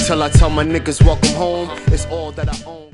Till I tell my niggas welcome home, it's all that I own.